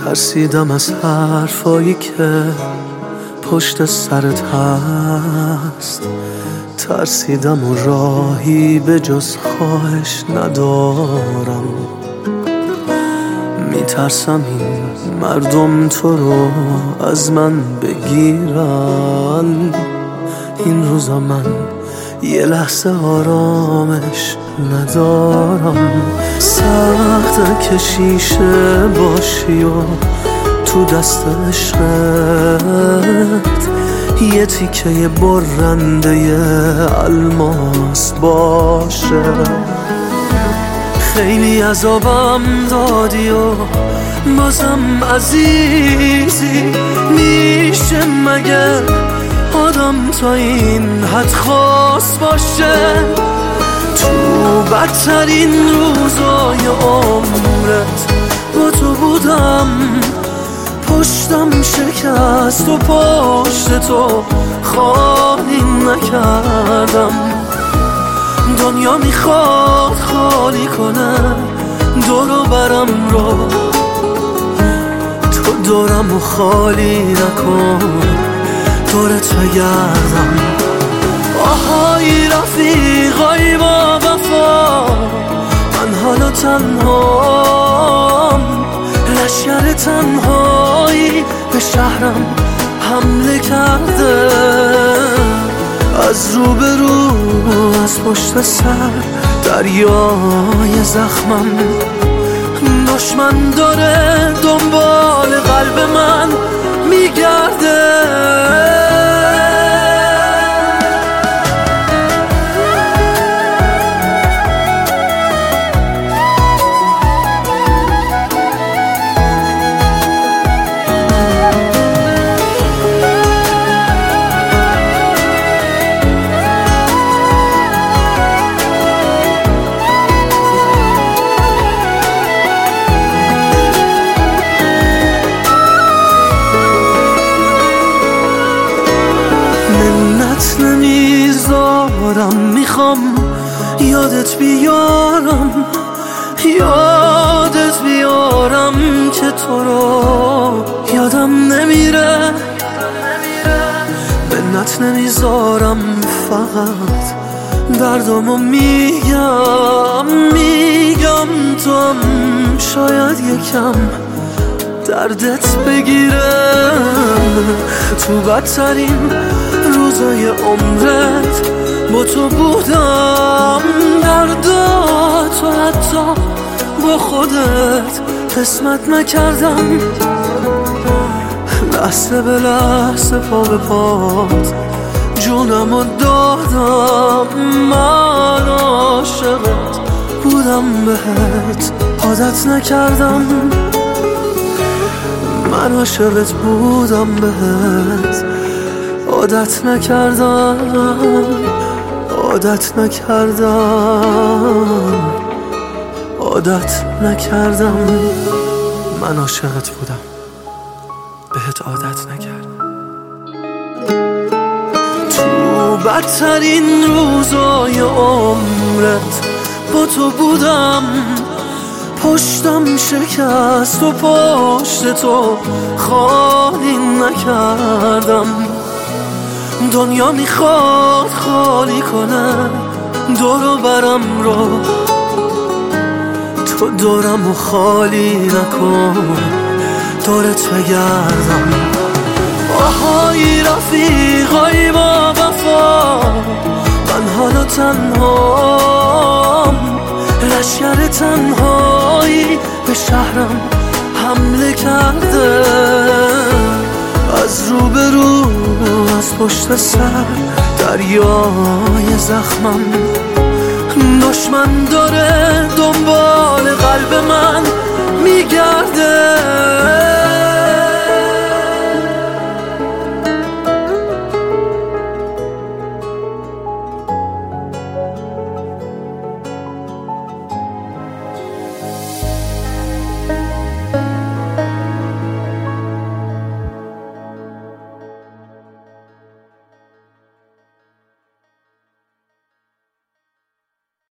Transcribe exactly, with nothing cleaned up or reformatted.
ترسیدم از حرفایی که پشت سرت هست، ترسیدم و راهی به جز خواهش ندارم. میترسم این مردم تو رو از من بگیرن. این روزا من یه لحظه آرامش ندارم. سخت که شیشه باشی و تو دست عشقت یه تیکه برنده الماس باشه. خیلی عذابم دادی و بازم عزیزی، میشه مگه آدم تا این حد خاص باشه؟ تو بدترین روزای عمرت با تو بودم، پشتم شکست و پشت تو خالی نکردم. دنیا میخواد خالی کنه دور و برم رو، تو دورم و خالی نکن، دورت بگردم. آهای رفیقای با وفا، من حالا تنهام، لشگر تنهایی به شهرم حمله کرده. از رو به رو از پشت سر دریای زخمم، دشمن داره دنبال قلب من میگرده. نمیذارم، میخوام یادت بیارم، یادت بیارم که تو رو یادم نمیره. منت نمیذارم، فقط دردامو میگم میگم تو هم شاید یکم دردت بگیره. تو بدترین روزای عمرت با تو بودم، درداتو حتی با خودت قسمت نکردم. لحظه به لحظه پا به پات جونمو دادم. من عاشقت بودم، بهت عادت نکردم. من عاشقت بودم، بهت عادت نکردم، عادت نکردم، عادت نکردم. من عاشقت بودم، بهت عادت نکردم. تو بدترین روزای عمرت با تو بودم، پشتم شکست و پشت تو خالی نکردم. دنیا میخواد خالی کنه دور و برم رو، تو دورم و خالی نکن، دورت بگردم. آهای رفیقای با وفا، من حالا تنهام، لشگر تنهایی به شهرم حمله کرده. از رو به رو از پشت سر دریای زخمم، دشمن داره دنبال قلب من میگرده.